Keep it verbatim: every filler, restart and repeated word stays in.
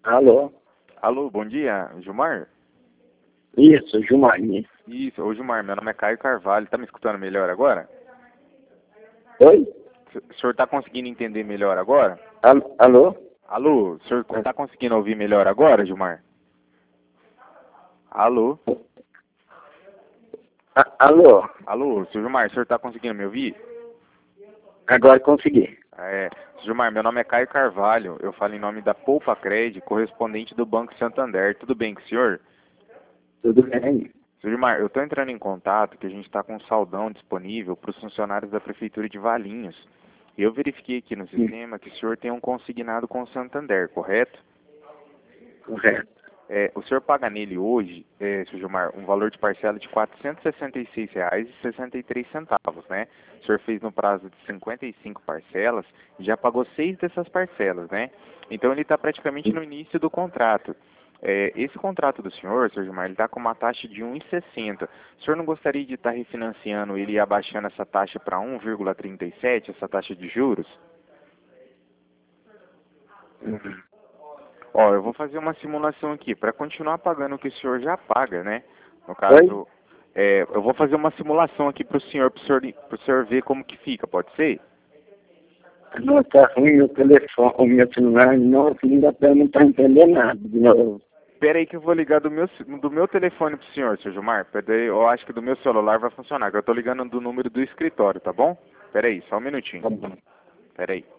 Alô? Alô, bom dia, Gilmar? Isso, Gilmarni. Isso, ô Gilmar, meu nome é Caio Carvalho, tá me escutando melhor agora? Oi? O senhor tá conseguindo entender melhor agora? Al- Alô? Alô, o senhor tá conseguindo ouvir melhor agora, Gilmar? Alô? A- Alô? Alô, senhor Gilmar, o senhor tá conseguindo me ouvir? Agora consegui. É, Gilmar, meu nome é Caio Carvalho, eu falo em nome da Poupa Cred, correspondente do Banco Santander. Tudo bem com o senhor? Tudo bem? Senhor Gilmar, eu tô entrando em contato que a gente está com um saldão disponível para os funcionários da Prefeitura de Valinhos. E eu verifiquei aqui no sistema que o senhor tem um consignado com o Santander, correto? Correto. É, o senhor paga nele hoje, é, senhor Gilmar, um valor de parcela de quatrocentos e sessenta e seis reais e sessenta e três centavos, né? O senhor fez no prazo de cinquenta e cinco parcelas e já pagou seis dessas parcelas, né? Então ele está praticamente no início do contrato. É, esse contrato do senhor, senhor Gilmar, ele está com uma taxa de um vírgula sessenta. O senhor não gostaria de estar refinanciando ele e abaixando essa taxa para um vírgula trinta e sete, essa taxa de juros? Uhum. Ó, eu vou fazer uma simulação aqui, para continuar pagando o que o senhor já paga, né? No Oi? caso, é, eu vou fazer uma simulação aqui para o senhor, para o senhor, pro senhor ver como que fica, pode ser? Não, tá ruim o telefone, o meu celular, não, não dá pra não tá entendendo nada de novo. Pera aí que eu vou ligar do meu, do meu telefone pro senhor, senhor Gilmar. Pera aí, eu acho que do meu celular vai funcionar, que eu tô ligando do número do escritório, tá bom? Pera aí, só um minutinho. Tá bom. Pera aí.